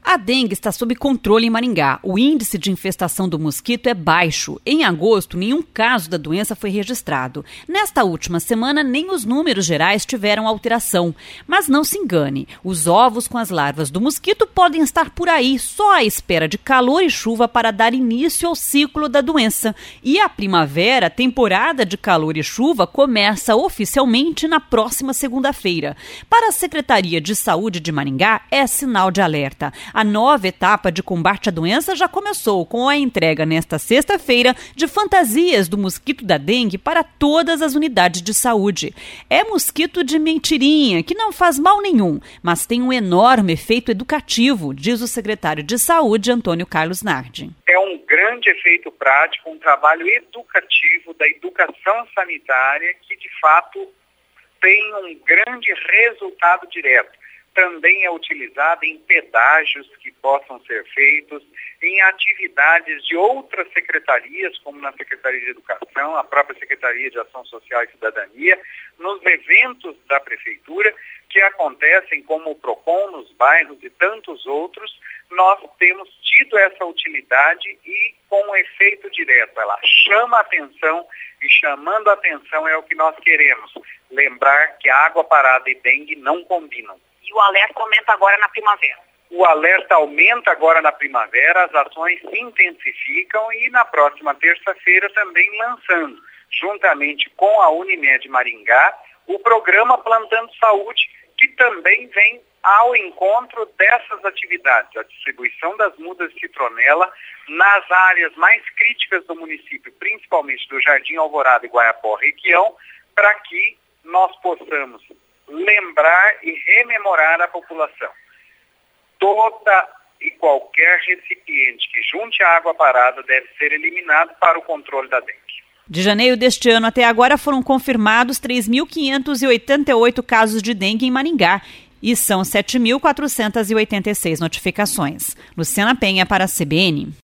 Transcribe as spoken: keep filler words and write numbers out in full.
A dengue está sob controle em Maringá. O índice de infestação do mosquito é baixo. Em agosto, nenhum caso da doença foi registrado. Nesta última semana, nem os números gerais tiveram alteração. Mas não se engane, os ovos com as larvas do mosquito podem estar por aí, só à espera de calor e chuva para dar início ao ciclo da doença. E a primavera, temporada de calor e chuva, começa oficialmente na próxima segunda-feira. Para a Secretaria de Saúde de Maringá, é sinal de alerta. A nova etapa de combate à doença já começou com a entrega nesta sexta-feira de fantasias do mosquito da dengue para todas as unidades de saúde. É mosquito de mentirinha, que não faz mal nenhum, mas tem um enorme efeito educativo, diz o secretário de Saúde, Antônio Carlos Nardi. É um grande efeito prático, um trabalho educativo da educação sanitária que, de fato, tem um grande resultado direto. Também é utilizada em pedágios que possam ser feitos, em atividades de outras secretarias, como na Secretaria de Educação, a própria Secretaria de Ação Social e Cidadania, nos eventos da Prefeitura que acontecem como o PROCON nos bairros e tantos outros, nós temos tido essa utilidade e com um efeito direto. Ela chama a atenção e chamando a atenção é o que nós queremos. Lembrar que água parada e dengue não combinam. E o alerta aumenta agora na primavera. O alerta aumenta agora na primavera, as ações se intensificam e na próxima terça-feira também lançando, juntamente com a Unimed Maringá, o programa Plantando Saúde, que também vem ao encontro dessas atividades, a distribuição das mudas de citronela nas áreas mais críticas do município, principalmente do Jardim Alvorada e Guaiapó Requião, para que nós possamos lembrar e rememorar a população. Toda e qualquer recipiente que junte água parada deve ser eliminado para o controle da dengue. De janeiro deste ano até agora foram confirmados três mil quinhentos e oitenta e oito casos de dengue em Maringá e são sete mil quatrocentas e oitenta e seis notificações. Luciana Penha para a C B N.